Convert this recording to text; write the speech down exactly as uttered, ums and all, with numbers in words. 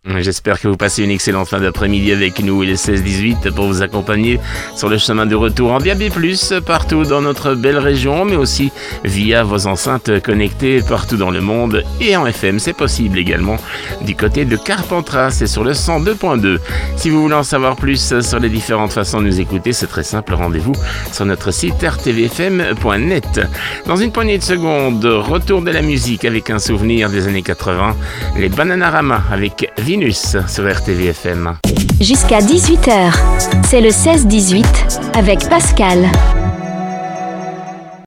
J'espère que vous passez une excellente fin d'après-midi avec nous et les seize dix-huit pour vous accompagner sur le chemin de retour en D A B plus, partout dans notre belle région, mais aussi via vos enceintes connectées partout dans le monde et en F M. C'est possible également du côté de Carpentras, c'est sur le cent deux point deux. Si vous voulez en savoir plus sur les différentes façons de nous écouter, c'est très simple, rendez-vous sur notre site r t v f m point net. Dans une poignée de secondes, retour de la musique avec un souvenir des années quatre-vingts, les Bananarama avec Venus sur R T V F M. Jusqu'à dix-huit heures, c'est le seize dix-huit avec Pascal.